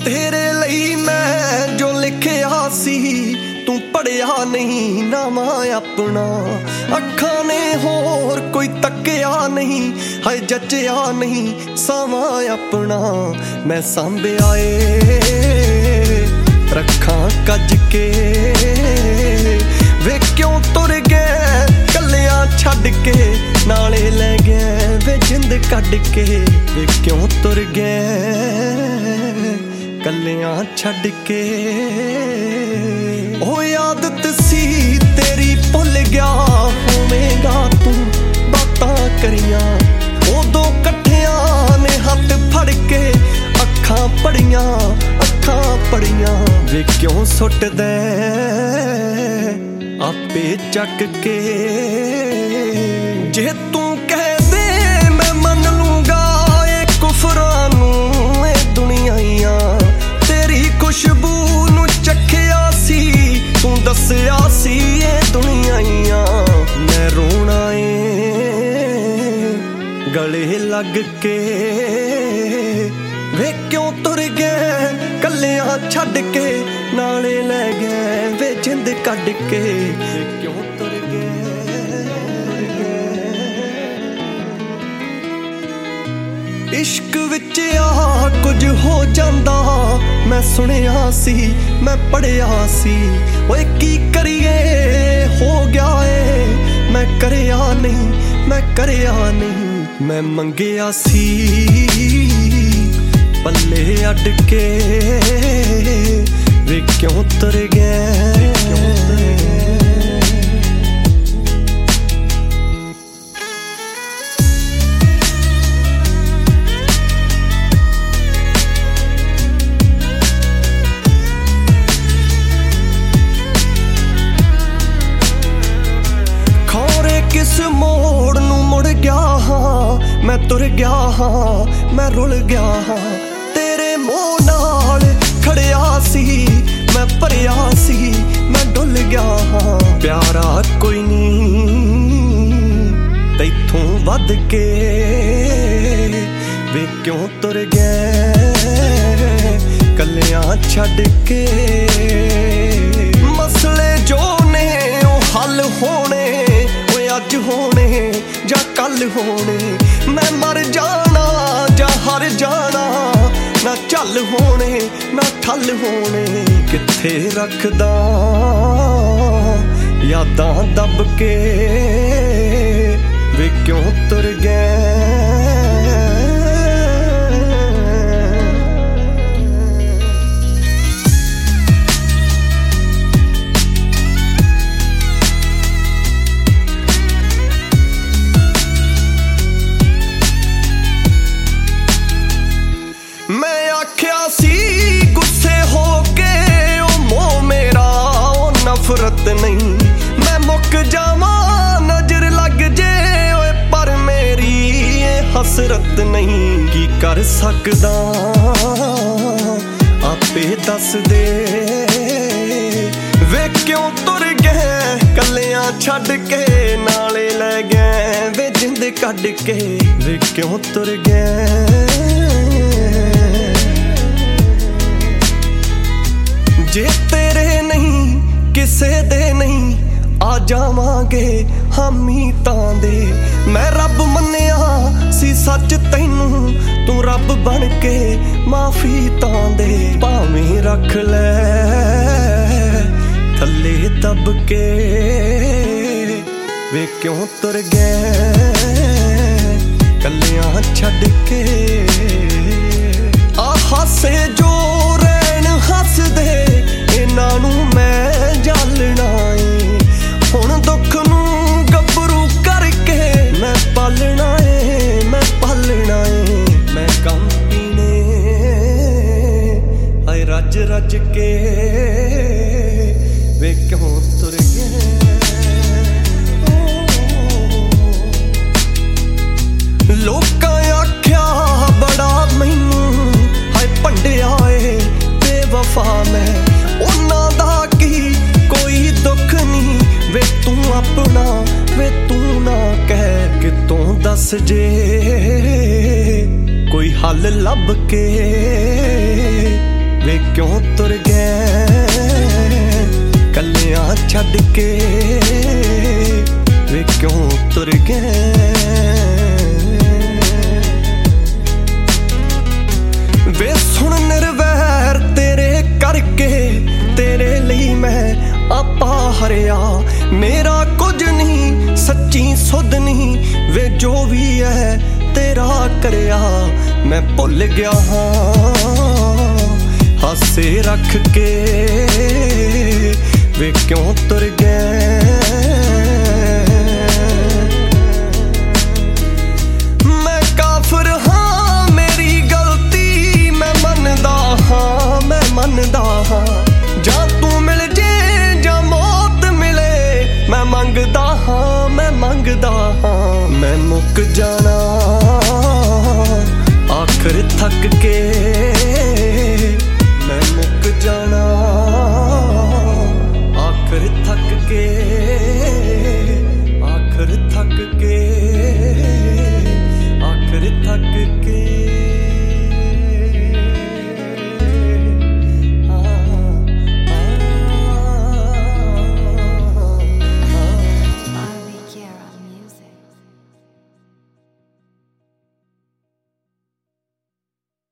तेरे ਲਈ मैं जो लिखिया सी तू पढ़िया नहीं नामा अपना अखां ने होर कोई तकिया नहीं है जचिया नहीं सामा अपना मैं सांभिया ए रखा कज के वे क्यों तुर गए कलियां छड्ड के नाले लै गए वे जिंद कढ के वे क्यों तुर गए कलियां छड्ड के ओ आदत सी तेरी भुल गया होवेगा तू बातां करियां उदों कट्ठियां ने हत्थ फड़ के अखां पड़ियां वे क्यों सुट दे आपे चक के जे तू कह दे मैं मन लूंगा ए कुफरां नूं ए दुनियाइयां तेरी खुशबू नूं चखिया सी तू दसिया सी ए दुनियाइयां मैं रोना ए गले लग के वे क्यों तुर गए कलियां छड्ड के नाले लै गए वे जिंद कढ के वे क्यों तुर गए इश्क विच आ कुछ हो जांदा मैं सुनिया सी मैं पढ़िया सी ओए की करिए हो गया ए मैं करिया नहीं मैं मंगिया सी पल्ले अड के वे क्यों तुर गए खौरे किस मोड़ नूं मुड़ गया हाँ मैं तुर गया हाँ मैं रुल गया हाँ तेरे मोह नाल खड़िया सी मैं भरिया सी मैं डुल गया हाँ प्यारा कोई नहीं तैथों वध के वे क्यों तुर गए कलियां छड्ड के मसले जो ने ओ हल होने ओए अज होने जां कल होने मैं मर जाना जां हर जाना ना झल होने ना ठल होने किथे रखदा यादां दब के वे क्यों तुर गए मैं आख्या सी गुस्से हो के ओ मोह मेरा ओ नफरत नहीं मैं मुक जावा नजर लग जे ओए पर मेरी ये हसरत नहीं की कर सकदा आपे दस दे वे क्यों तुर गए कलियां छड्ड के नाले लै गए वे जिंद कढ के वे क्यों तुर गए जे तेरे नहीं किसे दे नहीं आ जावांगे हामी तां दे मैं रब मन्निया सी सच तैनू तू रब बन के माफी तां दे भावें रख ले थल्ले दब के वे क्यों तुर गए कलियां छड्ड के आ हासे जो रैन हस दे इन्हां नूं मैं जालना ए हुण दुख नूं गभरू करके मैं पालना ए मैं कम पीने आए रज रज के वे क्यों तुर गए लोकां आख्या बड़ा मैनू हाय भंडिया ए बेवफा मैं उन्हां दा की कोई दुख नहीं वे तू अपना वे तू ना कह कितों दस जे कोई हल लब के ਵੇ क्यों तुर गए कलियां छड्ड के वे क्यों तुर गए वे सुन निर्वैर तेरे करके तेरे लिए मैं आपा हरिया मेरा कुछ नहीं सच्ची सुध नहीं वे जो भी है तेरा करया मैं भुल गया हाँ हासे रख के वे क्यों तुर गए मैं काफिर हाँ मेरी गलती मैं मनदा हाँ जा तू मिल जे जा मौत मिले मैं मंगदा हाँ मैं मुक जाना आखिर थक के